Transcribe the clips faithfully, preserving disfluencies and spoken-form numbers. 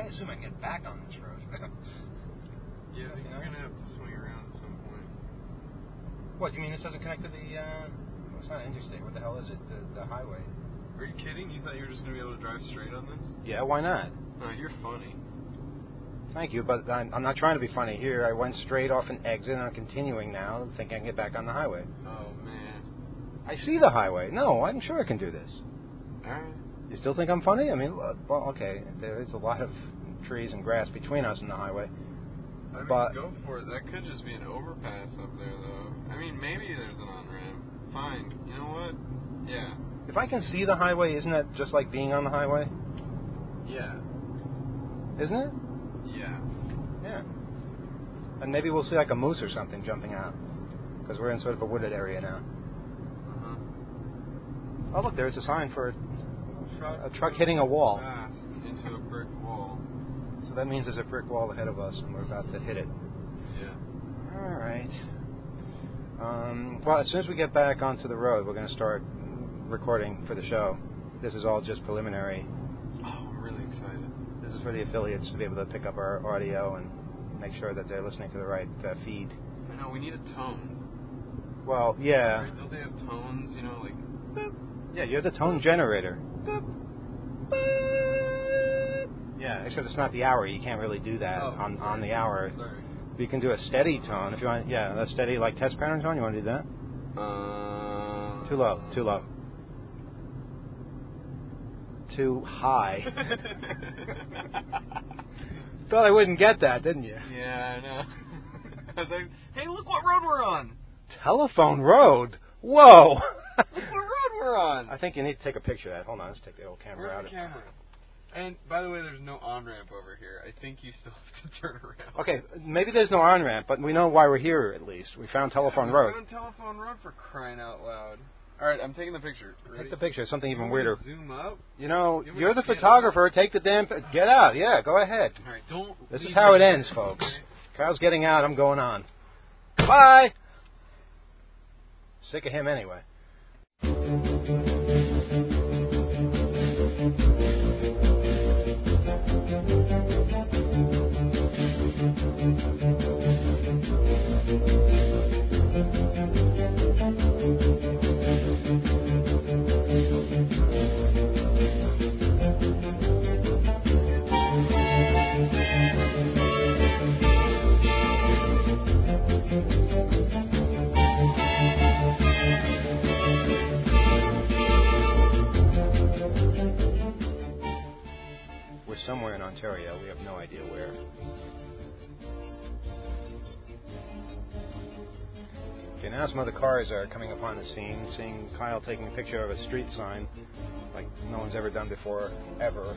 I assume I can get back on this road. Yeah, I think you're going to have to swing around at some point. What, you mean this doesn't connect to the, uh, well, it's not interstate. What the hell is it? The, the highway. Are you kidding? You thought you were just going to be able to drive straight on this? Yeah, why not? No, you're funny. Thank you, but I'm, I'm not trying to be funny here. I went straight off an exit and I'm continuing now, thinking I can get back on the highway. Oh, man. I see the highway. No, I'm sure I can do this. Alright. You still think I'm funny? I mean, well, okay, there is a lot of trees and grass between us and the highway. I mean, but go for it. That could just be an overpass up there, though. I mean, maybe there's an on-ramp. Fine. You know what? Yeah. If I can see the highway, isn't that just like being on the highway? Yeah. Isn't it? Yeah. Yeah. And maybe we'll see like a moose or something jumping out. Because we're in sort of a wooded area now. Uh-huh. Oh, look, there's a sign for a, Truck, a truck hitting a wall. Fast into a brick wall. So that means there's a brick wall ahead of us and we're about to hit it. Yeah. All right. Um, well, as soon as we get back onto the road, we're going to start recording for the show. This is all just preliminary. Oh, I'm really excited. This is for the affiliates to be able to pick up our audio and make sure that they're listening to the right uh, feed. I know, we need a tone. Well, yeah. Right, don't they have tones, you know, like... Boop, Yeah, you're the tone generator. boop, Yeah, except it's not the hour. You can't really do that oh, on, sorry. on the hour. Sorry. You can do a steady tone if you want. Yeah, a steady like test pattern tone. You want to do that? Uh, Too low. Too low. Too high. Thought I wouldn't get that, didn't you? Yeah, I know. I was like, hey, look what road we're on. Telephone road. Whoa. Look what road we're on. I think you need to take a picture of that. Hold on, let's take the old camera Where's out. the camera? And, by the way, there's no on-ramp over here. I think you still have to turn around. Okay, maybe there's no on-ramp, but we know why we're here, at least. We found Telephone yeah, Road. We found Telephone Road, for crying out loud. All right, I'm taking the picture. Ready? Take the picture. Something even you weirder. Zoom up? You know, you you're the photographer. Take the damn... Get out. Yeah, go ahead. All right, don't... This is how it ends, folks. Kyle's getting out. I'm going on. Bye! Sick of him anyway. We're somewhere in Ontario. We have no idea where. Okay, now some other cars are coming upon the scene, seeing Kyle taking a picture of a street sign like no one's ever done before, ever.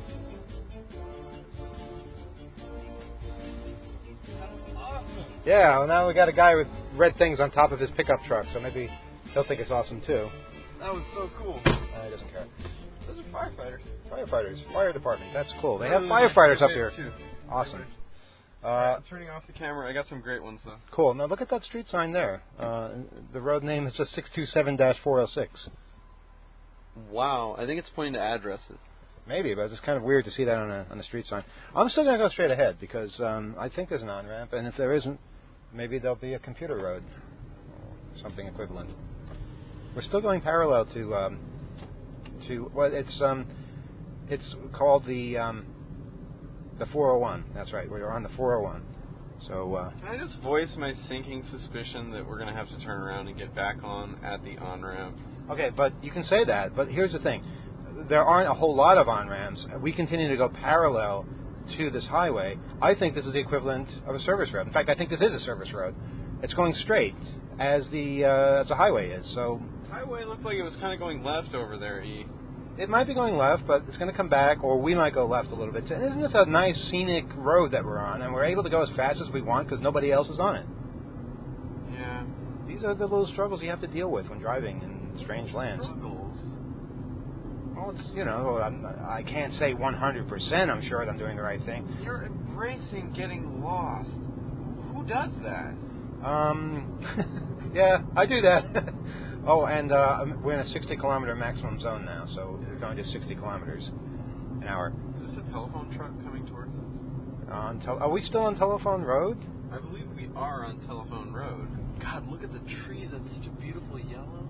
That's awesome. Yeah, well, now we got a guy with red things on top of his pickup truck, so maybe he'll think it's awesome too. That was so cool. Uh, he doesn't care. Those are firefighters. Firefighters, fire department. That's cool. They have Uh, firefighters up here. Too. Awesome. Uh, I'm turning off the camera. I got some great ones though. cool. Now look at that street sign there. Uh, the road name is just six two seven dash four oh six. Wow, I think it's pointing to addresses. Maybe, but it's kind of weird to see that on a on a street sign. I'm still going to go straight ahead because um, I think there's an on-ramp, and if there isn't, maybe there'll be a computer road or something equivalent. We're still going parallel to um, to well, it's um, it's called the um, the four oh one. That's right. We're on the four oh one. So uh, Can I just voice my sinking suspicion that we're going to have to turn around and get back on at the on-ramp? okay, but you can say that. But here's the thing: there aren't a whole lot of on-ramps. We continue to go parallel to this highway. I think this is the equivalent of a service road. In fact, I think this is a service road. It's going straight as the uh, as the highway is. So Highway looked like it was kind of going left over there, E. it might be going left, but it's going to come back, or we might go left a little bit. And isn't this a nice scenic road that we're on? And we're able to go as fast as we want because nobody else is on it. Yeah. These are the little struggles you have to deal with when driving in strange lands. Struggles. Well, it's, you know, I'm, I can't say one hundred percent I'm sure that I'm doing the right thing. You're embracing getting lost. Who does that? Um, yeah, I do that. Oh, and uh, we're in a sixty kilometer maximum zone now, so we're going to sixty kilometers an hour. Is this a telephone truck coming towards us? On tel- are we still on Telephone Road? I believe we are on Telephone Road. God, look at the trees. That's such a beautiful yellow.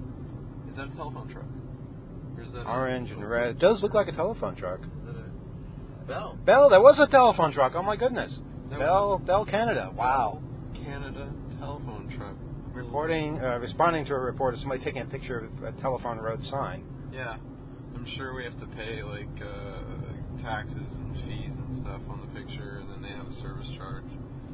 Is that a telephone truck? Or is that Orange a, and red. It does look like a telephone truck. Is that a Bell? Bell, there was a telephone truck. Oh my goodness. That Bell, Bell Canada. Wow. Canada telephone truck. Reporting, uh, responding to a report of somebody taking a picture of a Telephone Road sign. Yeah. I'm sure we have to pay like uh, taxes and fees and stuff on the picture, and then they have a service charge.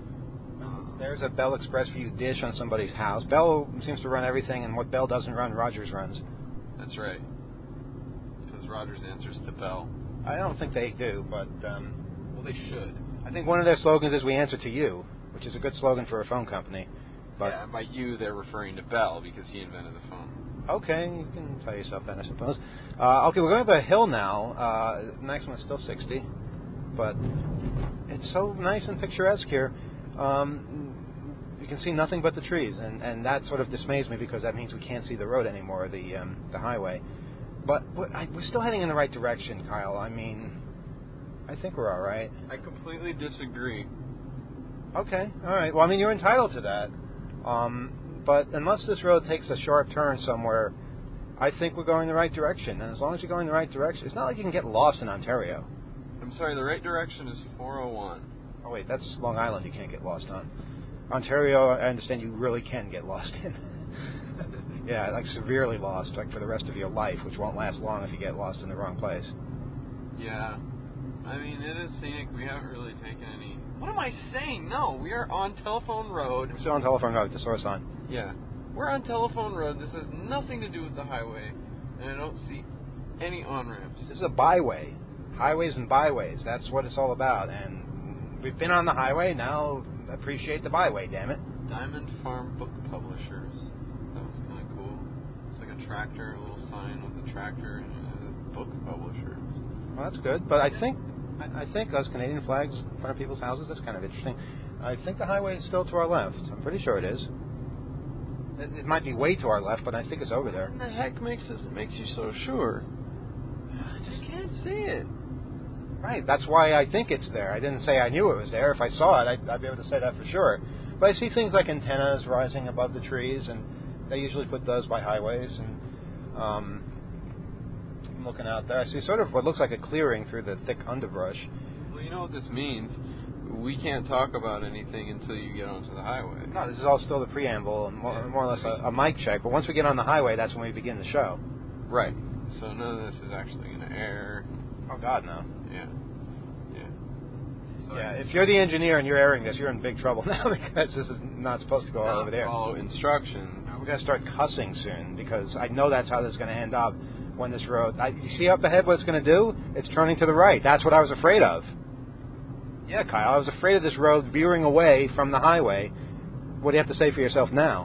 Um, There's a Bell Express View dish on somebody's house. Bell seems to run everything, and what Bell doesn't run, Rogers runs. That's right. Because Rogers answers to Bell. I don't think they do, but um, Well, they should. I think one of their slogans is "We answer to you," which is a good slogan for a phone company. But Yeah, and by you, they're referring to Bell because he invented the phone. okay, you can tell yourself that, I suppose. Uh, okay, we're going up a hill now. Uh, maximum is still sixty, but it's so nice and picturesque here. Um, you can see nothing but the trees, and, and that sort of dismays me because that means we can't see the road anymore, the um, the highway. But we're, I, we're still heading in the right direction, Kyle. I mean, I think we're all right. I completely disagree. Okay, all right. Well, I mean, you're entitled to that. Um, but unless this road takes a sharp turn somewhere, I think we're going the right direction. And as long as you're going the right direction, it's not like you can get lost in Ontario. I'm sorry, the right direction is four oh one. Oh, wait, that's Long Island you can't get lost on. Ontario, I understand you really can get lost in. Yeah, like severely lost, like for the rest of your life, which won't last long if you get lost in the wrong place. Yeah. I mean, it is scenic. We haven't really taken any... What am I saying? No, we are on Telephone Road. We're still on Telephone Road, the source on. Yeah. We're on Telephone Road. This has nothing to do with the highway. And I don't see any on-ramps. This is a byway. Highways and byways. That's what it's all about. And we've been on the highway, now appreciate the byway, damn it. Diamond Farm Book Publishers. That was kind of cool. It's like a tractor, a little sign with a tractor and uh, book publishers. Well, that's good. But I think I, I think those Canadian flags in front of people's houses, that's kind of interesting. I think the highway is still to our left. I'm pretty sure it is. It, it might be way to our left, but I think it's over there. What the heck makes this makes you so sure? I just can't see it. Right, that's why I think it's there. I didn't say I knew it was there. If I saw it, I'd, I'd be able to say that for sure. But I see things like antennas rising above the trees, and they usually put those by highways. And um, I'm looking out there. I see sort of what looks like a clearing through the thick underbrush. Well, you know what this means. We can't talk about anything until you get onto the highway. No, this is all still the preamble, and more, more or less a, a mic check. But once we get on the highway, that's when we begin the show. Right. So none of this is actually going to air. Oh, God, no. Yeah. Yeah. So Yeah, if you're the engineer and you're airing this, you're in big trouble now because this is not supposed to go all over there. Follow instructions. We're going to start cussing soon because I know that's how this is going to end up when this road... I, you see up ahead what it's going to do? It's turning to the right. That's what I was afraid of. Yeah, Kyle, I was afraid of this road veering away from the highway. What do you have to say for yourself now?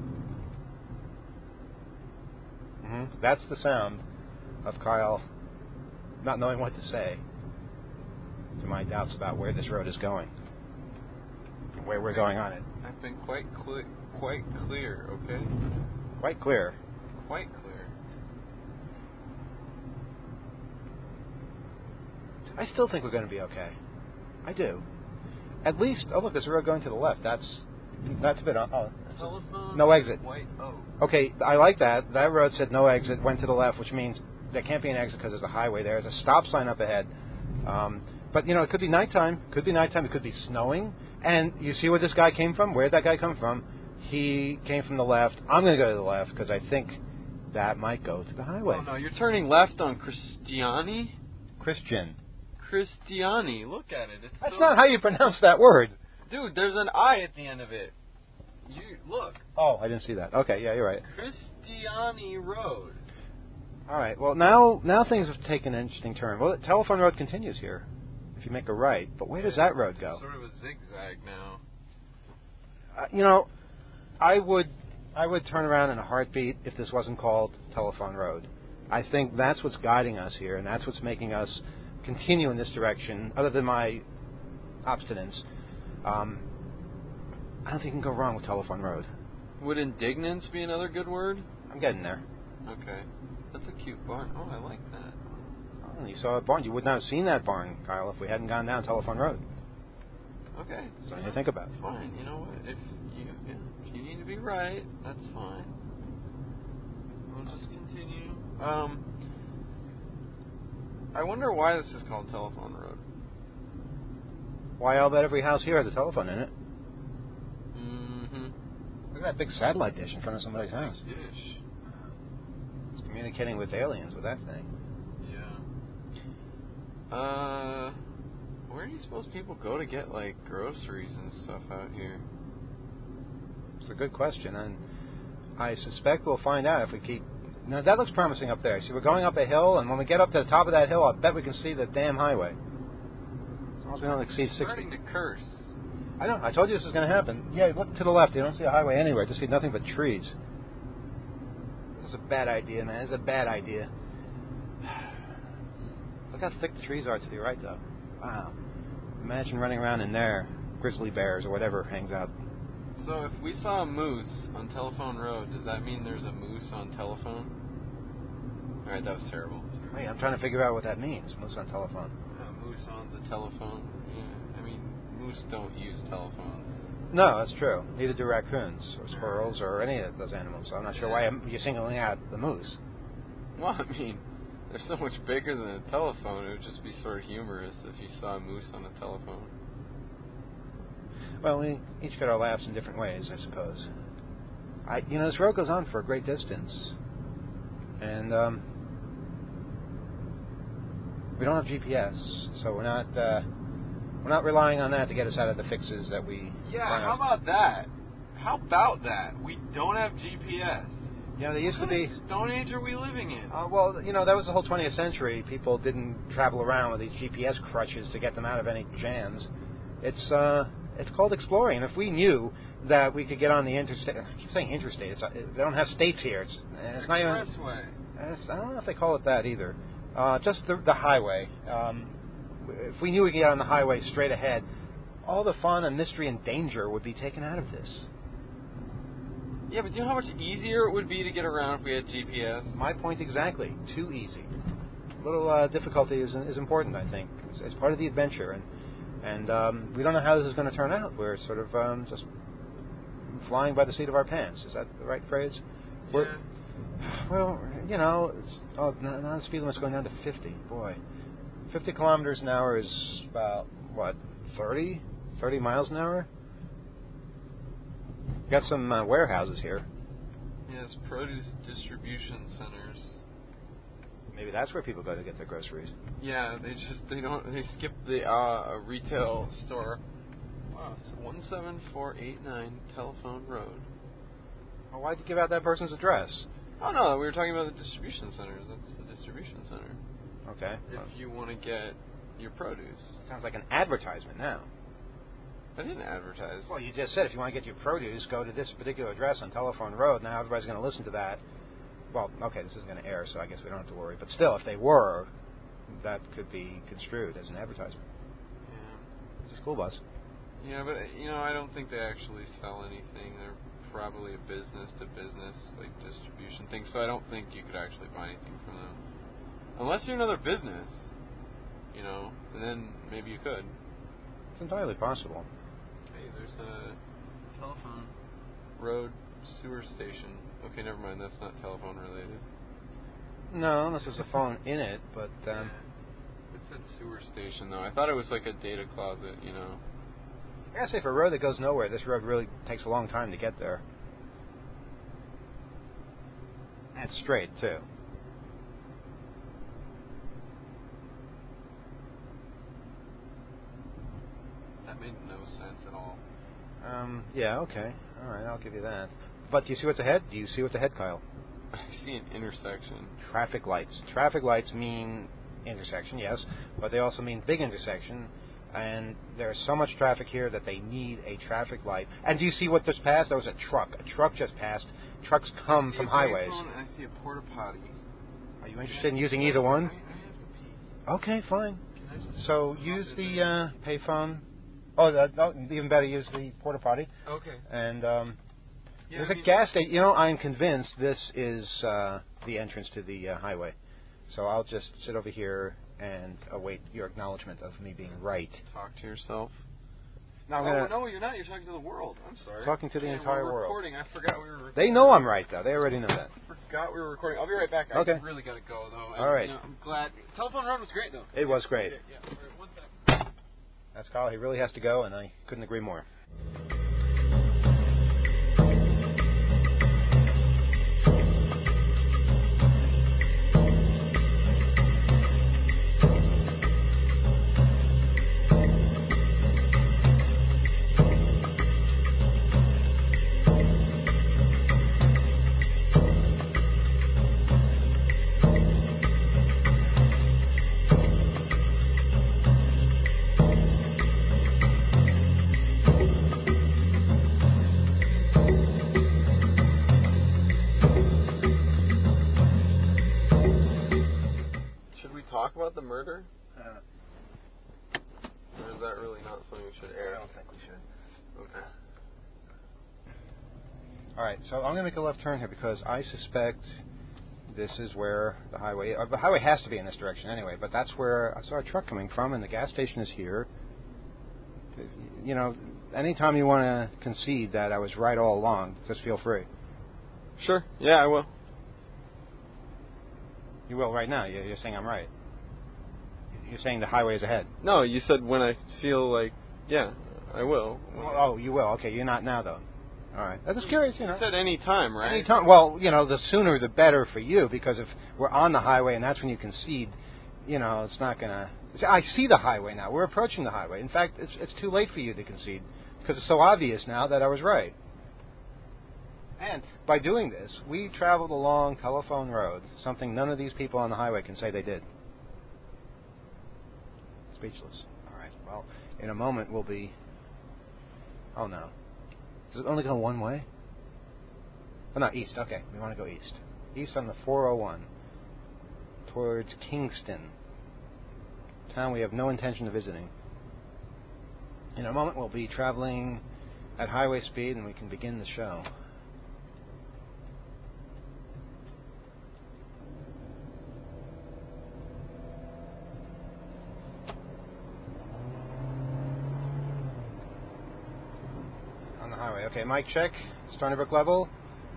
Mm-hmm. That's the sound of Kyle not knowing what to say to my doubts about where this road is going and where we're going on it. I've been quite clear, quite clear, okay? Quite clear. Quite clear. I still think we're going to be okay. I do. At least, oh look, there's a road going to the left. That's that's a bit. Oh, Telephone. No exit. White Oak. Okay, I like that. That road said no exit, went to the left, which means there can't be an exit because there's a highway there. There's a stop sign up ahead. Um, but, you know, it could be nighttime. Could be nighttime. It could be snowing. And you see where this guy came from? Where did that guy come from? He came from the left. I'm going to go to the left because I think that might go to the highway. Oh, no, you're turning left on Christiani? Christian. Christiani. Look at it. It's That's so... not how you pronounce that word. Dude, there's an I at the end of it. You look. Oh, I didn't see that. Okay, yeah, you're right. Christiani Road. All right. Well, now now things have taken an interesting turn. Well, the Telephone Road continues here if you make a right. But where does that road go? Sort of a zigzag now. Uh, you know, I would I would turn around in a heartbeat if this wasn't called Telephone Road. I think that's what's guiding us here, and that's what's making us continue in this direction, other than my obstinance. Um, I don't think you can go wrong with Telephone Road. Would indignance be another good word? I'm getting there. Okay. That's a cute barn. Oh, I like that. Oh, you saw a barn. You would not have seen that barn, Kyle, if we hadn't gone down Telephone Road. Okay. Something to think about. Fine. You know what? If you yeah, if you need to be right, that's fine. We'll just continue. Um, I wonder why this is called Telephone Road. Why, I'll bet every house here has a telephone in it. Mm-hmm. Look at that big satellite dish in front of somebody's Big house. dish. It's communicating with aliens with that thing. Yeah. Uh, where do you suppose people go to get, like, groceries and stuff out here? It's a good question, and I suspect we'll find out if we keep... Now, that looks promising up there. See, we're going up a hill, and when we get up to the top of that hill, I bet we can see the damn highway. As long as we don't exceed sixty. Starting to curse. I know. I told you this was going to happen. Yeah, look to the left. You don't see a highway anywhere. Just see nothing but trees. That's a bad idea, man. It's a bad idea. Look how thick the trees are to the right, though. Wow. Imagine running around in there. Grizzly bears or whatever hangs out. So if we saw a moose on Telephone Road, does that mean there's a moose on telephone? Alright, that was terrible. Hey, I'm trying to figure out what that means. Moose on telephone. A moose on the telephone? Yeah, I mean, moose don't use telephones. No, that's true. Neither do raccoons or squirrels or any of those animals. So I'm not sure why you're singling out the moose. Well, I mean, they're so much bigger than a telephone. It would just be sort of humorous if you saw a moose on a telephone. Well, we each get our laughs in different ways, I suppose. I, you know, this road goes on for a great distance, and um, we don't have G P S, so we're not uh, we're not relying on that to get us out of the fixes that we. Yeah, how about that? How about that? We don't have G P S. You know, there used what to be. What Stone Age are we living in? Uh, well, you know, that was the whole twentieth century. People didn't travel around with these G P S crutches to get them out of any jams. It's uh, it's called exploring. And if we knew that we could get on the interstate, I keep saying interstate. It's, uh, they don't have states here. It's, it's not even. Expressway. It's, I don't know if they call it that either. Uh, just the, the highway. Um, if we knew we could get on the highway straight ahead, all the fun and mystery and danger would be taken out of this. Yeah, but do you know how much easier it would be to get around if we had G P S? My point exactly. Too easy. A little uh, difficulty is is important, I think. It's, it's part of the adventure, and and um, we don't know how this is going to turn out. We're sort of um, just flying by the seat of our pants. Is that the right phrase? Yeah. We're, well, you know, it's, oh, now the speed limit's going down to fifty. Boy, fifty kilometers an hour is about what, thirty, thirty miles an hour. Got some uh, warehouses here. Yes, produce distribution centers. Maybe that's where people go to get their groceries. Yeah, they just they don't they skip the uh, retail store. Wow, so one seven four eight nine Telephone Road. Well, why'd you give out that person's address? Oh no, we were talking about the distribution centers. That's the distribution center. Okay. If Well, you want to get your produce. sounds like an advertisement now. I didn't advertise. Well, you just said if you want to get your produce, go to this particular address on Telephone Road. Now everybody's going to listen to that. Well, okay, this isn't going to air, so I guess we don't have to worry. But still, if they were, that could be construed as an advertisement. Yeah. It's a school bus. Yeah, but you know, I don't think they actually sell anything. They're probably a business to business, like distribution thing. So I don't think you could actually buy anything from them, unless you're another business. You know, and then maybe you could. It's entirely possible. Hey, there's a Telephone Road sewer station. Okay, never mind. That's not telephone related. No, unless there's a phone in it. But um, yeah. It said sewer station though. I thought it was like a data closet. You know. I gotta say, for a road that goes nowhere, this road really takes a long time to get there. And it's straight too. That made no sense at all. Um, yeah, okay. All right, I'll give you that. But do you see what's ahead? Do you see what's ahead, Kyle? I see an intersection. Traffic lights. Traffic lights mean intersection, yes, but they also mean big intersection. And there's so much traffic here that they need a traffic light. And do you see what just passed? There was a truck. A truck just passed. Trucks come from highways. And I see a porta potty. Are you interested in using either one? I, I have to pee. Okay, fine. Can I just So use the uh, payphone. Oh, uh, no, even better, use the porta potty. Okay. And um, Yeah, there's I a mean, gas station. You know, I'm convinced this is uh, the entrance to the uh, highway. So I'll just sit over here and await your acknowledgement of me being right. Talk to yourself. No, I'm oh, gonna, no, you're not. You're talking to the world. I'm sorry. Talking to the Man, entire we're world. recording. I forgot we were recording. They know I'm right, though. They already know that. I forgot we were recording. I'll be right back. I Okay. really got to go, though. All right. You know, I'm glad. Telephone Road was great, though. It was great. Yeah, yeah. All right, one second. That's Kyle. He really has to go, and I couldn't agree more. Talk about the murder? Uh, or is that really not something we should air? I don't think we should. Okay. All right, so I'm going to make a left turn here because I suspect this is where the highway... Uh, the highway has to be in this direction anyway, but that's where I saw a truck coming from, and the gas station is here. You know, anytime you want to concede that I was right all along, just feel free. Sure. Yeah, I will. You will right now. You're saying I'm right. You're saying the highway is ahead. No, you said when I feel like, yeah, I will. Well, oh, you will. Okay, you're not now, though. All right. I'm just curious, you know. You said any time, right? Any time. Well, you know, the sooner the better for you, because if we're on the highway and that's when you concede, you know, it's not going to... I see the highway now. We're approaching the highway. In fact, it's it's too late for you to concede because it's so obvious now that I was right. And by doing this, we traveled along Telephone Road, something none of these people on the highway can say they did. Speechless. All right. Well, in a moment we'll be... Oh, no. Does it only go one way? Oh, no, east. Okay, we want to go east. East on the four oh one towards Kingston, town we have no intention of visiting. In a moment we'll be traveling at highway speed and we can begin the show. Okay, mic check. Stony Brook level.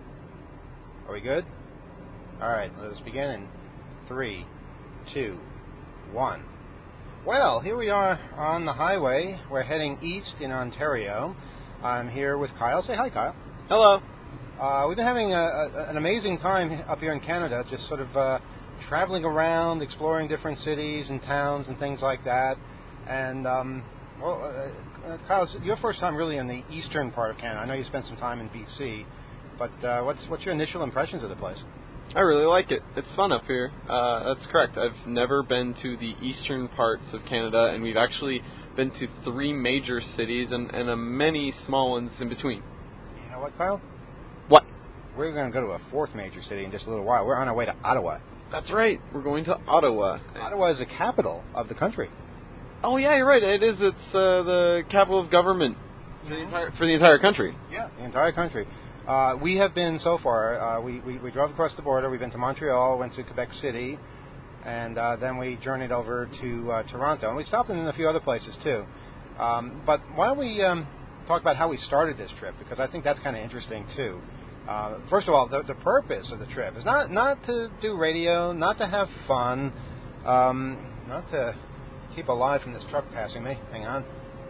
Are we good? Alright, let's begin in three, two, one. Well, here we are on the highway. We're heading east in Ontario. I'm here with Kyle. Say hi, Kyle. Hello. Uh, we've been having a, a, an amazing time up here in Canada, just sort of uh, traveling around, exploring different cities and towns and things like that. And, um, well, uh, uh, Kyle, it's your first time really in the eastern part of Canada. I know you spent some time in B C, but uh, what's what's your initial impressions of the place? I really like it. It's fun up here. Uh, that's correct. I've never been to the eastern parts of Canada, and we've actually been to three major cities and, and a many small ones in between. You know what, Kyle? What? We're going to go to a fourth major city in just a little while. We're on our way to Ottawa. That's right. We're going to Ottawa. Ottawa is the capital of the country. Oh, yeah, you're right. It is. It's uh, the capital of government for the entire, for the entire country. Yeah, the entire country. Uh, we have been so far, uh, we, we, we drove across the border. We've been to Montreal, went to Quebec City, and uh, then we journeyed over to uh, Toronto. And we stopped in a few other places, too. Um, but why don't we um, talk about how we started this trip, because I think that's kind of interesting, too. Uh, first of all, the, the purpose of the trip is not, not to do radio, not to have fun, um, not to keep alive from this truck passing me. Hang on.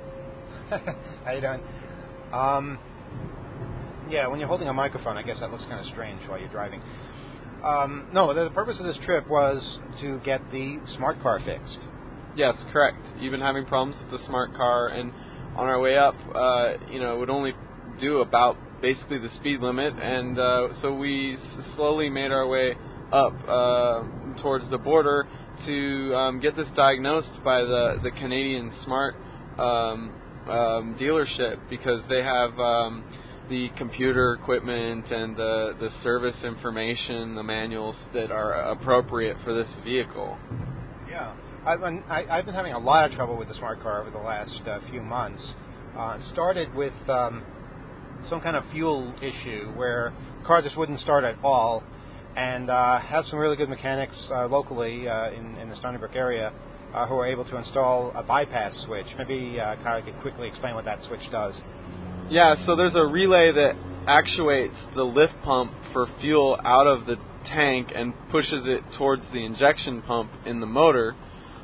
How you doing? Um, yeah, when you're holding a microphone, I guess that looks kind of strange while you're driving. Um, no, the, the purpose of this trip was to get the smart car fixed. Yes, correct. You've been having problems with the smart car, and on our way up, uh, you know, it would only do about basically the speed limit, and uh, so we s- slowly made our way up uh, towards the border to um, get this diagnosed by the, the Canadian Smart um, um, dealership, because they have um, the computer equipment and the, the service information, the manuals that are appropriate for this vehicle. Yeah. I've been, I, I've been having a lot of trouble with the smart car over the last uh, few months. Uh, it started with um, some kind of fuel issue where the car just wouldn't start at all, and uh, have some really good mechanics uh, locally uh, in, in the Stony Brook area uh, who were able to install a bypass switch. Maybe uh, Kyle could quickly explain what that switch does. Yeah, so there's a relay that actuates the lift pump for fuel out of the tank and pushes it towards the injection pump in the motor.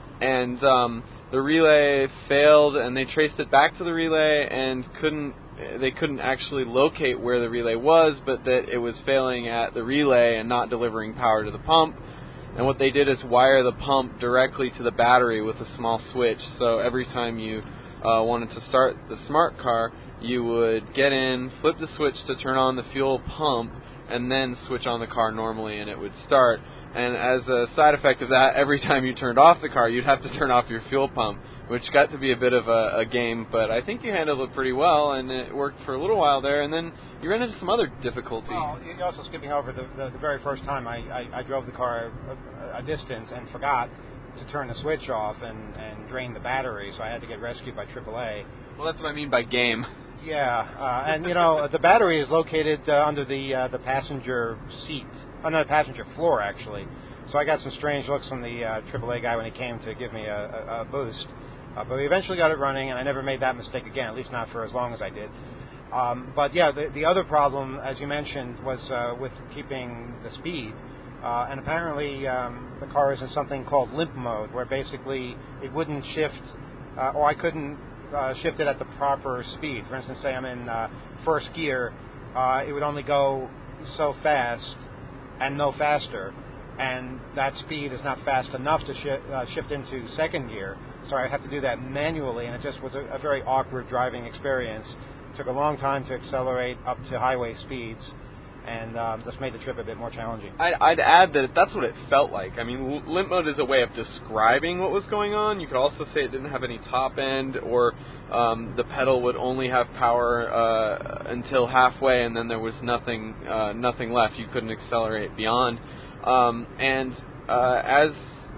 And um, the relay failed, and they traced it back to the relay and couldn't. They couldn't actually locate where the relay was, but that it was failing at the relay and not delivering power to the pump. And what they did is wire the pump directly to the battery with a small switch. So every time you uh, wanted to start the smart car, you would get in, flip the switch to turn on the fuel pump, and then switch on the car normally, and it would start. And as a side effect of that, every time you turned off the car, you'd have to turn off your fuel pump, which got to be a bit of a, a game. But I think you handled it pretty well, and it worked for a little while there. And then you ran into some other difficulty. Well, you're also skipping over the, the, the very first time I, I, I drove the car a, a distance and forgot to turn the switch off and, and drain the battery, so I had to get rescued by triple A. Well, that's what I mean by game. Yeah, uh, and you know the battery is located uh, under the uh, the passenger seat, under the passenger floor actually. So I got some strange looks from the uh, triple A guy when he came to give me a, a, a boost. Uh, but we eventually got it running, and I never made that mistake again, at least not for as long as I did. Um, but yeah, the, the other problem, as you mentioned, was uh, with keeping the speed. Uh, and apparently um, the car is in something called limp mode, where basically it wouldn't shift, uh, or I couldn't uh, shift it at the proper speed. For instance, say I'm in uh, first gear, uh, it would only go so fast and no faster, and that speed is not fast enough to shi- uh, shift into second gear. So I have to do that manually, and it just was a, a very awkward driving experience. It took a long time to accelerate up to highway speeds, and um, just made the trip a bit more challenging. I'd, I'd add that that's what it felt like. I mean, limp mode is a way of describing what was going on. You could also say it didn't have any top end, or um, the pedal would only have power uh, until halfway, and then there was nothing uh, nothing left. You couldn't accelerate beyond. Um, and uh, as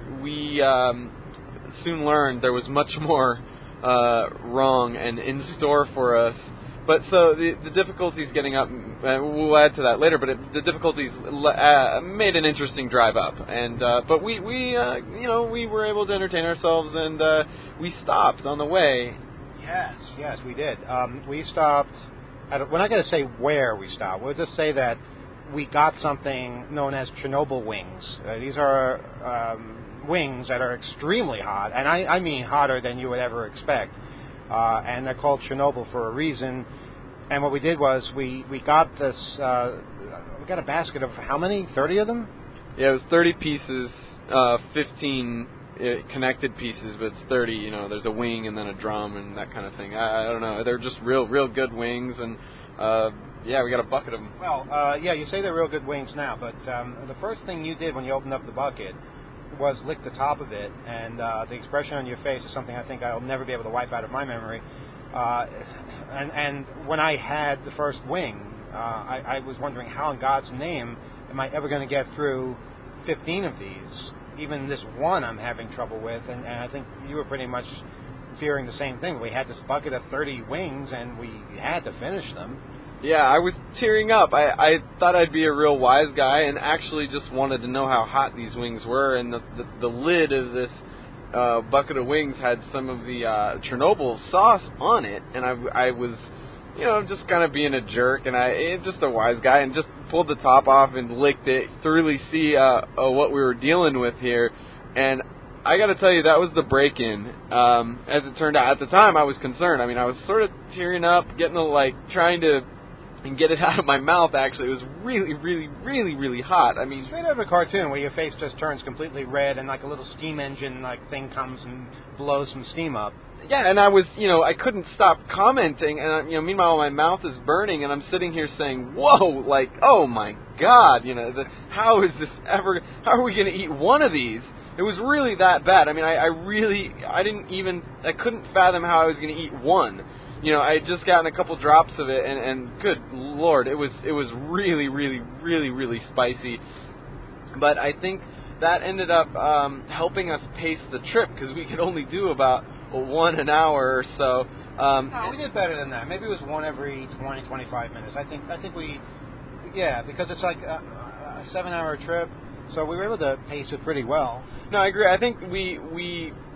we um, soon learned, there was much more uh, wrong and in store for us. But so the, the difficulties getting up, uh, we'll add to that later, but it, the difficulties uh, made an interesting drive up. And uh, but we, we uh, you know, we were able to entertain ourselves, and uh, we stopped on the way. Yes, yes, we did. Um, we stopped, at a, we're not going to say where we stopped. We'll just say that we got something known as Chernobyl wings. Uh, these are um, wings that are extremely hot, and I, I mean hotter than you would ever expect. Uh, and they're called Chernobyl for a reason. And what we did was we, we got this, uh, we got a basket of how many? thirty of them? Yeah, it was thirty pieces, uh, fifteen uh, connected pieces, but it's thirty, you know, there's a wing and then a drum and that kind of thing. I, I don't know, they're just real, real good wings, and uh, yeah, we got a bucket of them. Well, uh, yeah, you say they're real good wings now, but um, the first thing you did when you opened up the bucket was lick the top of it, and uh, the expression on your face is something I think I'll never be able to wipe out of my memory. Uh, and, and when I had the first wing, uh, I, I was wondering how in God's name am I ever going to get through fifteen of these? Even this one I'm having trouble with, and, and I think you were pretty much fearing the same thing. We had this bucket of thirty wings, and we had to finish them. Yeah, I was tearing up. I, I thought I'd be a real wise guy and actually just wanted to know how hot these wings were. And the the, the lid of this uh, bucket of wings had some of the uh, Chernobyl sauce on it. And I, I was, you know, just kind of being a jerk. And I eh, just a wise guy and just pulled the top off and licked it to really see uh, uh, what we were dealing with here. And I got to tell you, that was the break-in. Um, as it turned out, at the time, I was concerned. I mean, I was sort of tearing up, getting the, like, trying to and get it out of my mouth, actually. It was really, really, really, really hot. I mean, straight out of a cartoon where your face just turns completely red and like a little steam engine like thing comes and blows some steam up. Yeah, and I was, you know, I couldn't stop commenting, and, you know, meanwhile my mouth is burning, and I'm sitting here saying, whoa, like, oh my God, you know, the, how is this ever, how are we going to eat one of these? It was really that bad. I mean, I, I really, I didn't even, I couldn't fathom how I was going to eat one. You know, I had just gotten a couple drops of it, and, and good Lord, it was it was really, really, really, really spicy. But I think that ended up um, helping us pace the trip, because we could only do about one an hour or so. Um, no, we did better than that. Maybe it was one every twenty, twenty-five minutes. I think I think we, yeah, because it's like a, a seven-hour trip, so we were able to pace it pretty well. No, I agree. I think we we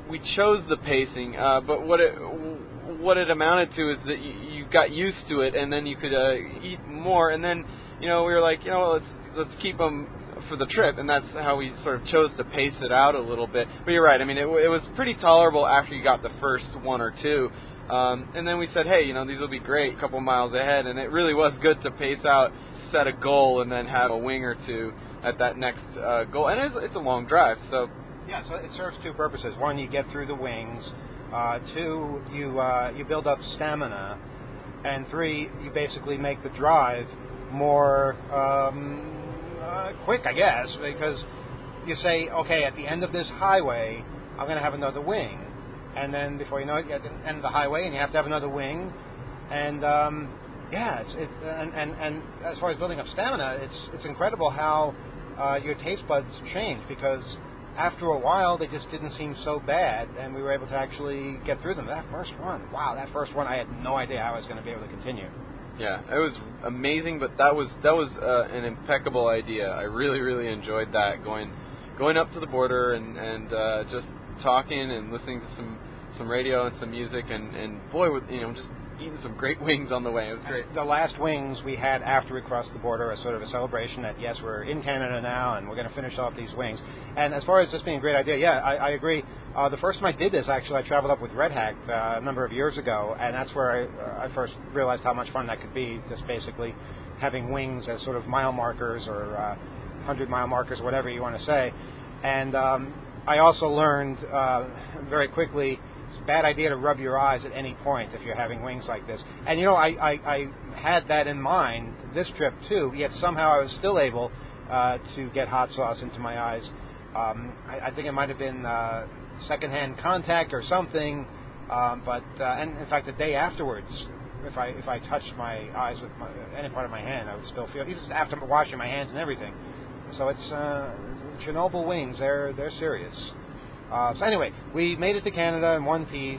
we chose the pacing, uh, but what it what it amounted to is that you, you got used to it, and then you could uh, eat more, and then you know we were like, you know, let's let's keep them for the trip, and that's how we sort of chose to pace it out a little bit. But you're right. I mean, it, it was pretty tolerable after you got the first one or two, um, and then we said, hey, you know, these will be great, a couple miles ahead, and it really was good to pace out, set a goal, and then have a wing or two at that next uh, goal. And it's, it's a long drive, so. Yeah, so it serves two purposes. One, you get through the wings. Uh, two, you uh, you build up stamina. And three, you basically make the drive more um, uh, quick, I guess, because you say, okay, at the end of this highway, I'm going to have another wing. And then before you know it, you're at the end of the highway, and you have to have another wing. And, um, yeah, it's, it, and, and, and as far as building up stamina, it's, it's incredible how uh, your taste buds change, because after a while, they just didn't seem so bad, and we were able to actually get through them. That first one, wow, that first one, I had no idea how I was going to be able to continue. Yeah, it was amazing, but that was that was uh, an impeccable idea. I really, really enjoyed that, going going up to the border and, and uh, just talking and listening to some, some radio and some music, and, and boy, you know, just eating some great wings on the way. It was great. The last wings we had after we crossed the border as sort of a celebration that, yes, we're in Canada now and we're going to finish off these wings. And as far as this being a great idea, yeah, I, I agree. Uh, the first time I did this, actually, I traveled up with Red Hack uh, a number of years ago, and that's where I, uh, I first realized how much fun that could be, just basically having wings as sort of mile markers or uh, hundred-mile markers, whatever you want to say. And um, I also learned uh, very quickly it's a bad idea to rub your eyes at any point if you're having wings like this. And, you know, I, I, I had that in mind this trip, too, yet somehow I was still able uh, to get hot sauce into my eyes. Um, I, I think it might have been uh, secondhand contact or something, um, but, uh, and in fact, the day afterwards, if I if I touched my eyes with my, any part of my hand, I would still feel, even after washing my hands and everything. So it's uh, Chernobyl wings, they're, they're serious. Uh, so anyway, we made it to Canada in one piece.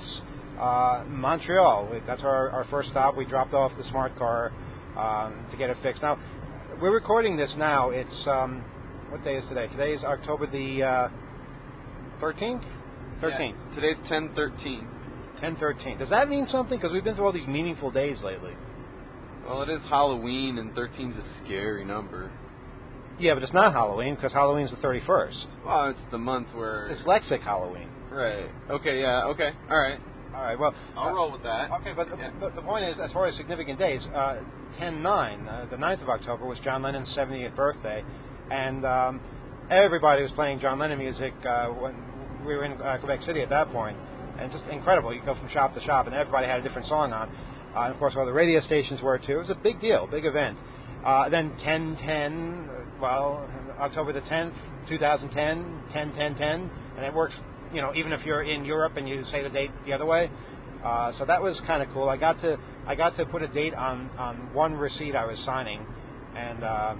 Uh, Montreal, that's our, our first stop. We dropped off the smart car um, to get it fixed. Now, we're recording this now. It's, um, what day is today? Today is October the uh, thirteenth? thirteenth. Yeah, today's ten thirteen. ten thirteen. Does that mean something? Because we've been through all these meaningful days lately. Well, it is Halloween, and thirteen's a scary number. Yeah, but it's not Halloween, because Halloween's the thirty-first. Well, it's the month where... It's Lexic Halloween. Right. Okay, yeah, okay. All right. All right, well... I'll uh, roll with that. Okay, but yeah. the, the point is, as far as significant days, uh, ten nine, uh, the ninth of October, was John Lennon's seventieth birthday, and um, everybody was playing John Lennon music uh, when we were in uh, Quebec City at that point, and just incredible. You go from shop to shop, and everybody had a different song on. Uh, and, of course, all the radio stations were, too. It was a big deal, big event. Uh, then ten ten, well, October the tenth, twenty ten, ten ten ten, and it works, you know, even if you're in Europe and you say the date the other way. Uh, so that was kind of cool. I got to I got to put a date on, on one receipt I was signing, and uh,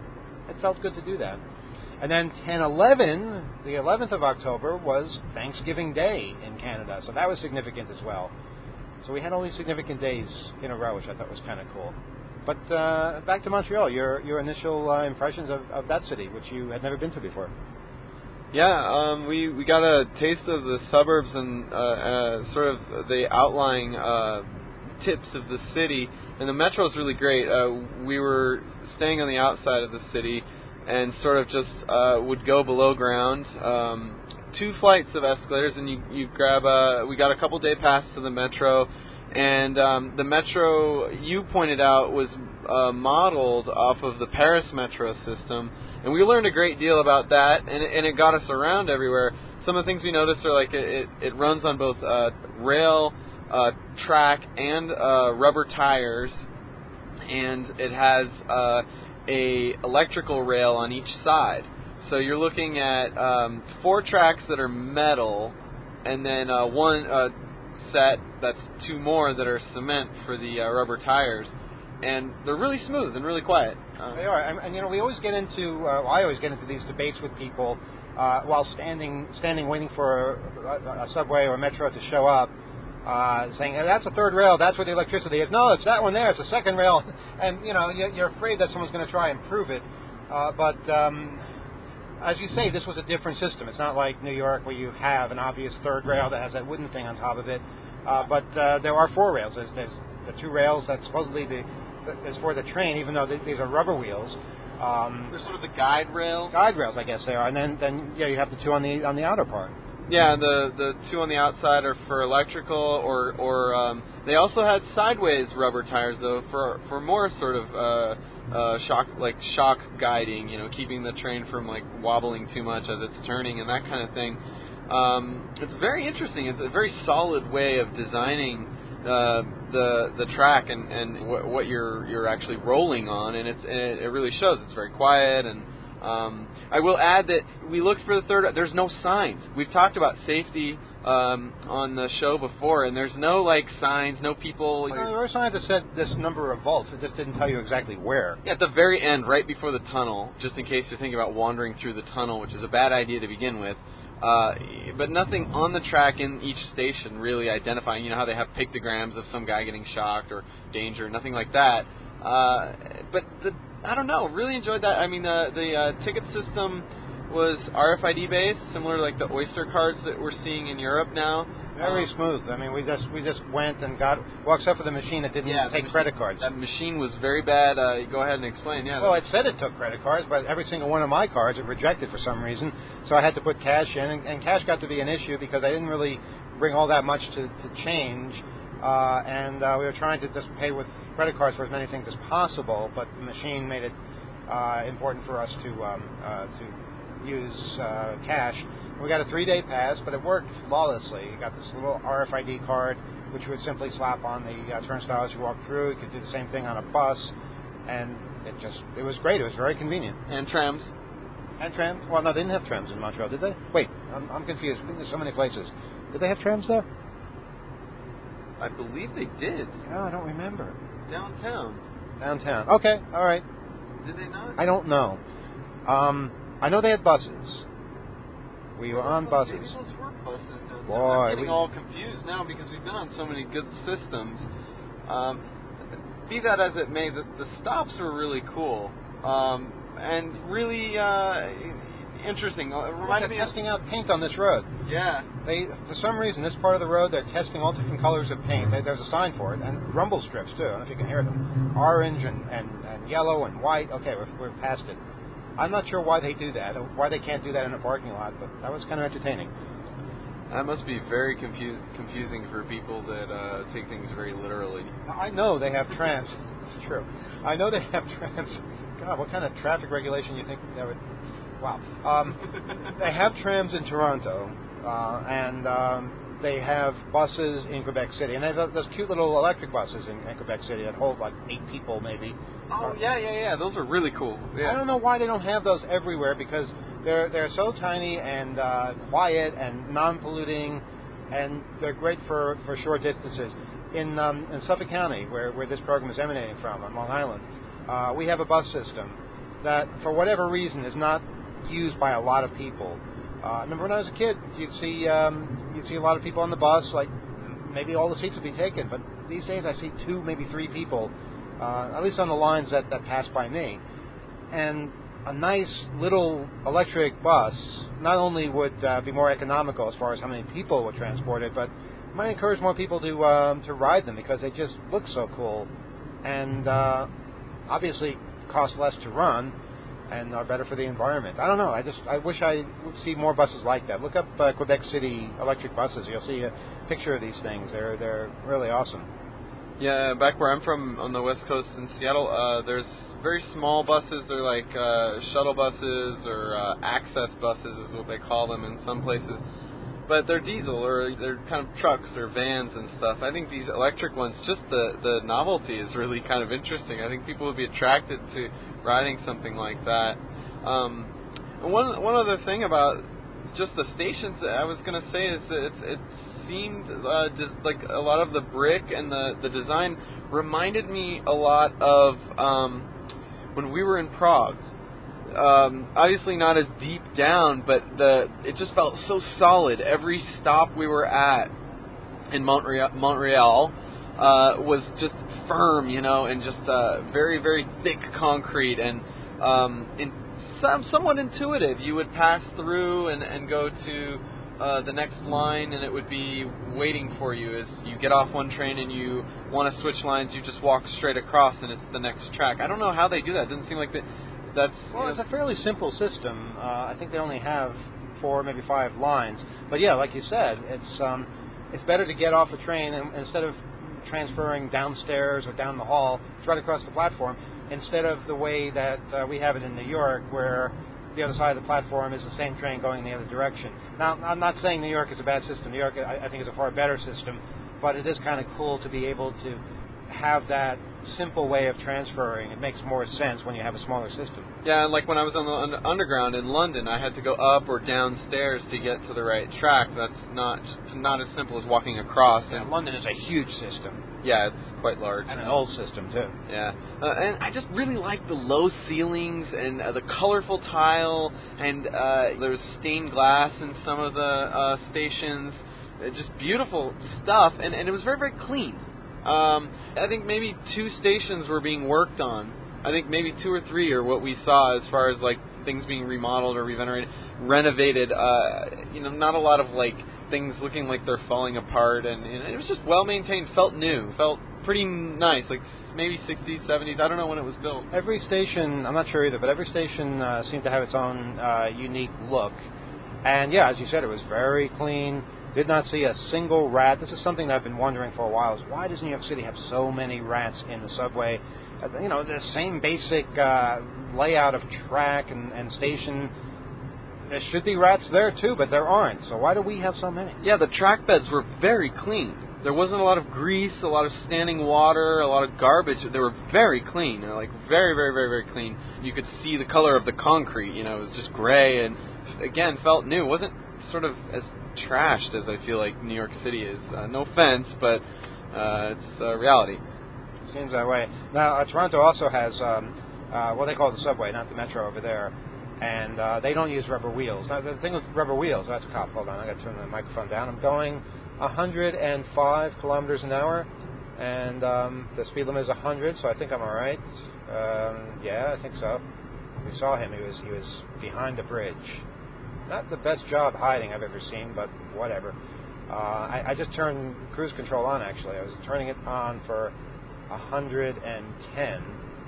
it felt good to do that. And then ten eleven, the eleventh of October, was Thanksgiving Day in Canada, so that was significant as well. So we had all these significant days in a row, which I thought was kind of cool. But uh, back to Montreal, your your initial uh, impressions of, of that city, which you had never been to before. Yeah, um, we, we got a taste of the suburbs and uh, uh, sort of the outlying uh, tips of the city. And the metro is really great. Uh, we were staying on the outside of the city and sort of just uh, would go below ground. Um, two flights of escalators, and you, you grab a... We got a couple day pass to the metro. And um, the metro, you pointed out, was uh, modeled off of the Paris metro system. And we learned a great deal about that, and it, and it got us around everywhere. Some of the things we noticed are like it, it runs on both uh, rail, uh, track, and uh, rubber tires. And it has uh, a electrical rail on each side. So you're looking at um, four tracks that are metal, and then uh, one... Uh, set that's two more that are cement for the uh, rubber tires, and they're really smooth and really quiet. Um, they are, and, and you know we always get into uh, well, I always get into these debates with people uh, while standing standing waiting for a, a subway or a metro to show up, uh, saying hey, that's a third rail, that's where the electricity is. No, it's that one there, it's a second rail, and you know you're afraid that someone's going to try and prove it, uh, but um, as you say, this was a different system. It's not like New York where you have an obvious third rail that has that wooden thing on top of it. Uh, but uh, there are four rails. There's, there's the two rails that supposedly the, the, is for the train, even though th- these are rubber wheels. Um, They're sort of the guide rails. Guide rails, I guess they are. And then, then yeah, you have the two on the on the outer part. Yeah, the the two on the outside are for electrical, or or um, they also had sideways rubber tires though for for more sort of uh, uh, shock like shock guiding, you know, keeping the train from like wobbling too much as it's turning and that kind of thing. Um, it's very interesting. It's a very solid way of designing uh, the the track and and w- what you're you're actually rolling on, and it's it, it really shows. It's very quiet and. Um, I will add that we looked for the third. There's no signs. We've talked about safety um, on the show before, and there's no like signs, no people. Well, there were signs that said this number of volts. It just didn't tell you exactly where. At the very end, right before the tunnel, just in case you're thinking about wandering through the tunnel, which is a bad idea to begin with. Uh, but nothing on the track in each station really identifying. You know how they have pictograms of some guy getting shocked or danger, nothing like that. Uh, but the, I don't know. Really enjoyed that. I mean, uh, the uh, ticket system was R F I D based, similar to like the Oyster cards that we're seeing in Europe now. Very um, smooth. I mean, we just we just went and got well, except for the machine that didn't yeah, take machine, credit cards. That machine was very bad. Uh, go ahead and explain. Yeah. Well, it said it took credit cards, but every single one of my cards it rejected for some reason. So I had to put cash in, and, and cash got to be an issue because I didn't really bring all that much to, to change. Uh, and uh, we were trying to just pay with credit cards for as many things as possible, but the machine made it uh, important for us to um, uh, to use uh, cash. We got a three-day pass, but it worked flawlessly. You got this little R F I D card, which you would simply slap on the uh, turnstile as you walk through. You could do the same thing on a bus, and it just it was great. It was very convenient. And trams. And trams? Well, no, they didn't have trams in Montreal, did they? Wait, I'm, I'm confused. There's so many places. Did they have trams there? I believe they did. No, I don't remember. Downtown. Downtown. Okay, all right. Did they not? I don't know. Um, I know they had buses. We were on buses. Maybe those were buses. Downtown. Boy, I'm getting we... all confused now because we've been on so many good systems. Um, be that as it may, the, the stops were really cool um, and really uh, interesting. It reminded me they're of testing out paint on this road. Yeah. They, for some reason, this part of the road, they're testing all different colors of paint. There's a sign for it, and rumble strips too. I don't know if you can hear them. Orange and, and, and yellow and white. Okay, we're, we're past it. I'm not sure why they do that, or why they can't do that in a parking lot, but that was kind of entertaining. That must be very confuse, confusing for people that uh, take things very literally. I know they have trams. It's true. I know they have trams. God, what kind of traffic regulation you think that would... Wow. Um, they have trams in Toronto, uh, and um, they have buses in Quebec City. And they have those cute little electric buses in, in Quebec City that hold like eight people maybe. Oh, yeah, yeah, yeah. Those are really cool. Yeah. I don't know why they don't have those everywhere, because they're they're so tiny and uh, quiet and non-polluting, and they're great for, for short distances. In um, in Suffolk County, where, where this program is emanating from, on Long Island, uh, we have a bus system that, for whatever reason, is not used by a lot of people. Uh, I remember when I was a kid, you'd see um, you'd see a lot of people on the bus, like maybe all the seats would be taken, but these days I see two, maybe three people, uh, at least on the lines that, that pass by me. And a nice little electric bus not only would uh, be more economical as far as how many people would transport it, but might encourage more people to um, to ride them because they just look so cool, and uh, obviously cost less to run and are better for the environment. I don't know. I just I wish I would see more buses like that. Look up uh, Quebec City electric buses. You'll see a picture of these things. They're they're really awesome. Yeah, back where I'm from on the West Coast in Seattle, uh, there's very small buses. They're like uh, shuttle buses or uh, access buses is what they call them in some places. But they're diesel or they're kind of trucks or vans and stuff. I think these electric ones, just the, the novelty is really kind of interesting. I think people would be attracted to riding something like that. Um, one one other thing about just the stations that I was going to say is that it's, it seemed uh, just like a lot of the brick and the, the design reminded me a lot of um, when we were in Prague. Um, obviously not as deep down, but the it just felt so solid. Every stop we were at in Montreal, Montreal uh, was just firm, you know, and just uh, very, very thick concrete. And um, in some, somewhat intuitive. You would pass through and, and go to uh, the next line, and it would be waiting for you. As you get off one train and you want to switch lines, you just walk straight across, and it's the next track. I don't know how they do that. It doesn't seem like that. That's well, you know, it's a fairly simple system. Uh, I think they only have four, maybe five lines. But yeah, like you said, it's um, it's better to get off a train and instead of transferring downstairs or down the hall, it's right across the platform, instead of the way that uh, we have it in New York, where the other side of the platform is the same train going in the other direction. Now, I'm not saying New York is a bad system. New York, I, I think, is a far better system, but it is kind of cool to be able to have that simple way of transferring. It makes more sense when you have a smaller system. Yeah, like when I was on the under- underground in London, I had to go up or downstairs to get to the right track. That's not not as simple as walking across. Yeah, and London is a huge system. Yeah, it's quite large. And an old system, too. Yeah. Uh, and I just really like the low ceilings and uh, the colorful tile, and uh, there's stained glass in some of the uh, stations. Uh, just beautiful stuff, and, and it was very, very clean. Um, I think maybe two stations were being worked on. I think maybe two or three are what we saw as far as like things being remodeled or renovated. Renovated. Uh, you know, not a lot of like things looking like they're falling apart, and, and it was just well maintained. Felt new. Felt pretty nice. Like maybe sixties, seventies. I don't know when it was built. Every station, I'm not sure either, but every station uh, seemed to have its own uh, unique look. And yeah, as you said, it was very clean. Did not see a single rat. This is something that I've been wondering for a while, is why does New York City have so many rats in the subway? Uh, you know, the same basic uh, layout of track and, and station. There should be rats there, too, but there aren't. So why do we have so many? Yeah, the track beds were very clean. There wasn't a lot of grease, a lot of standing water, a lot of garbage. They were very clean, you know, like very, very, very, very clean. You could see the color of the concrete, you know, it was just gray and, again, felt new. It wasn't sort of as trashed as I feel like New York City is. Uh, no offense, but uh, it's uh, reality. Seems that way. Now, uh, Toronto also has um, uh, what they call the subway, not the metro over there, and uh, they don't use rubber wheels. Now, the thing with rubber wheels, that's a cop. Hold on, I got to turn the microphone down. I'm going one hundred five kilometers an hour, and um, the speed limit is one hundred, so I think I'm all right. Um, yeah, I think so. We saw him. He was he was behind the bridge. Not the best job hiding I've ever seen, but whatever. Uh, I, I just turned cruise control on, actually. I was turning it on for one hundred ten.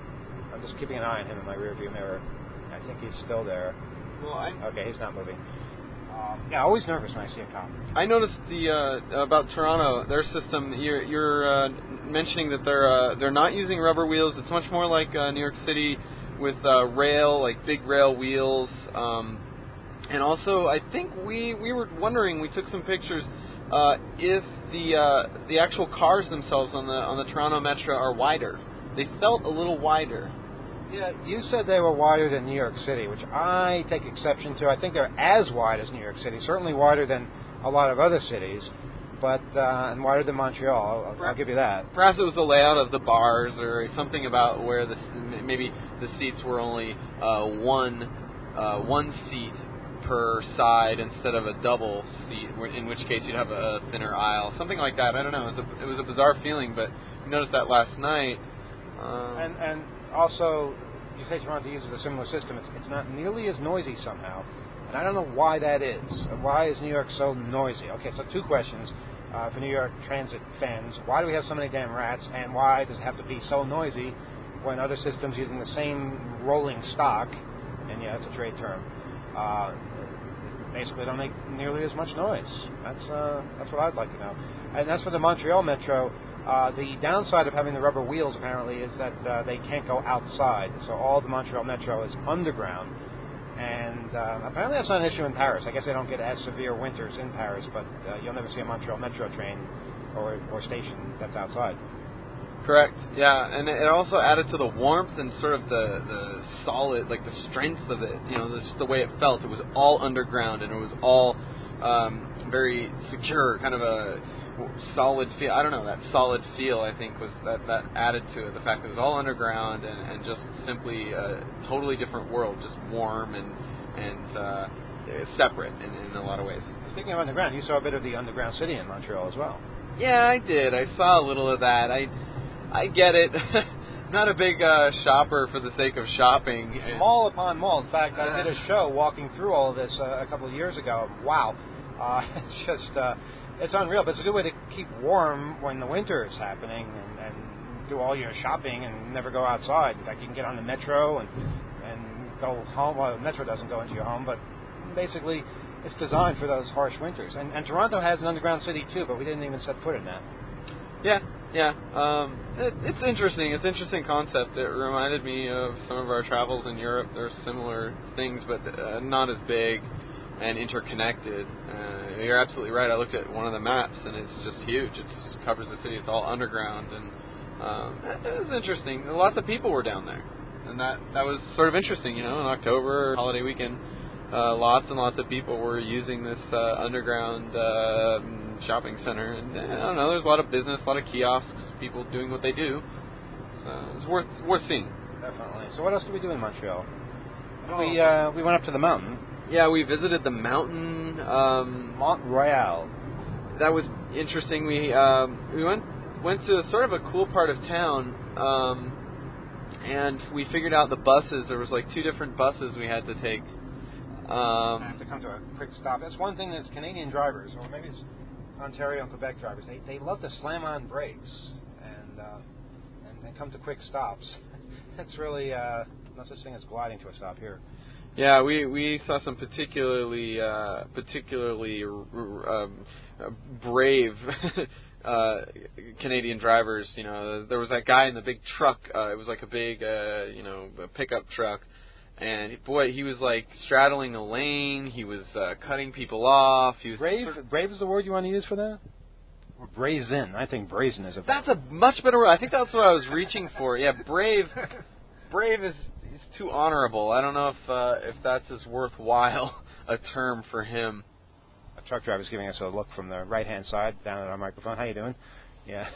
I'm just keeping an eye on him in my rearview mirror. I think he's still there. Well, I... Okay, he's not moving. Um, yeah, always nervous when I see a cop. I noticed the uh, about Toronto, their system. You're, you're uh, mentioning that they're uh, they're not using rubber wheels. It's much more like uh, New York City with uh, rail, like big rail wheels. Um, And also, I think we, we were wondering. We took some pictures. Uh, if the uh, the actual cars themselves on the on the Toronto Metro are wider, they felt a little wider. Yeah, you said they were wider than New York City, which I take exception to. I think they're as wide as New York City, certainly wider than a lot of other cities, but uh, and wider than Montreal. I'll, I'll give you that. Perhaps it was the layout of the bars or something about where the maybe the seats were only uh, one uh, one seat per side instead of a double seat, in which case you'd have a thinner aisle, something like that. I don't know. It was a, it was a bizarre feeling, but you noticed that last night. Um, and and also, you say Toronto uses a similar system. It's it's not nearly as noisy somehow, and I don't know why that is. Why is New York so noisy? Okay, so two questions uh, for New York Transit fans: why do we have so many damn rats, and why does it have to be so noisy when other systems using the same rolling stock, and yeah, that's a trade term, uh, basically don't make nearly as much noise? That's uh, that's what I'd like to know. And as for the Montreal Metro, uh, the downside of having the rubber wheels apparently is that uh, they can't go outside. So all the Montreal Metro is underground. And uh, apparently that's not an issue in Paris. I guess they don't get as severe winters in Paris, but uh, you'll never see a Montreal Metro train or, or station that's outside. Correct. Yeah, and it also added to the warmth and sort of the, the solid, like the strength of it. You know, just the way it felt. It was all underground, and it was all um, very secure, kind of a solid feel. I don't know, that solid feel, I think, was that, that added to it. The fact that it was all underground and, and just simply a totally different world, just warm and and uh, separate in, in a lot of ways. Speaking of underground, you saw a bit of the underground city in Montreal as well. Yeah, I did. I saw a little of that. I I get it. not a big uh, shopper for the sake of shopping. Mall upon mall. In fact, I did a show walking through all of this uh, a couple of years ago. Wow, uh, it's just uh, it's unreal. But it's a good way to keep warm when the winter is happening, and, and do all your shopping and never go outside. In fact, you can get on the metro and and go home. Well, the metro doesn't go into your home, but basically, it's designed for those harsh winters. And, and Toronto has an underground city too, but we didn't even set foot in that. Yeah, yeah. Um, it, it's interesting. It's an interesting concept. It reminded me of some of our travels in Europe. There's similar things, but uh, not as big and interconnected. Uh, you're absolutely right. I looked at one of the maps, and it's just huge. It just covers the city. It's all underground, and um, it was interesting. Lots of people were down there, and that that was sort of interesting. You know, in October, holiday weekend, uh, lots and lots of people were using this uh, underground uh, shopping center, and I don't know. There's a lot of business, a lot of kiosks, people doing what they do. So it's worth worth seeing. Definitely. So what else did we do in Montreal? Oh. We uh, we went up to the mountain. Yeah, we visited the mountain. Um, Mont Royal. That was interesting. We um, we went went to sort of a cool part of town, um, and we figured out the buses. There was like two different buses we had to take. Um, I have to come to a quick stop. That's one thing that's Canadian drivers, or maybe it's Ontario and Quebec drivers. They they love to slam on brakes and uh, and, and come to quick stops. That's really uh, no such thing as gliding to a stop here. Yeah, we, we saw some particularly uh, particularly um, brave uh, Canadian drivers. You know, there was that guy in the big truck. Uh, it was like a big, uh, you know, a pickup truck, and boy, he was like straddling the lane. He was uh, cutting people off. He was brave. Sort of, brave is the word you want to use for that. Or brazen. I think brazen is a. That's a much better word. I think that's what I was reaching for. Yeah, brave. Brave is. It's too honorable. I don't know if uh, if that's as worthwhile a term for him. A truck driver's giving us a look from the right-hand side down at our microphone. How you doing? Yeah.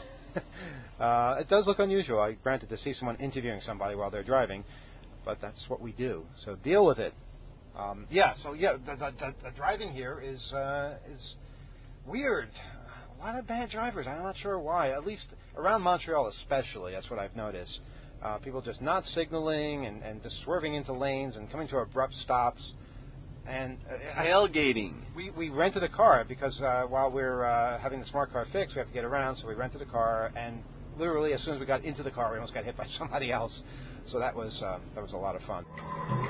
uh, it does look unusual. I granted to see someone interviewing somebody while they're driving, but that's what we do. So deal with it. Um, yeah. So yeah, the, the, the, the driving here is uh, is weird. A lot of bad drivers. I'm not sure why. At least around Montreal, especially. That's what I've noticed. Uh, people just not signaling and, and just swerving into lanes and coming to abrupt stops. And uh, tailgating. We we rented a car because uh, while we're uh, having the smart car fixed, we have to get around. So we rented a car, and literally as soon as we got into the car, we almost got hit by somebody else. So that was uh, that was a lot of fun.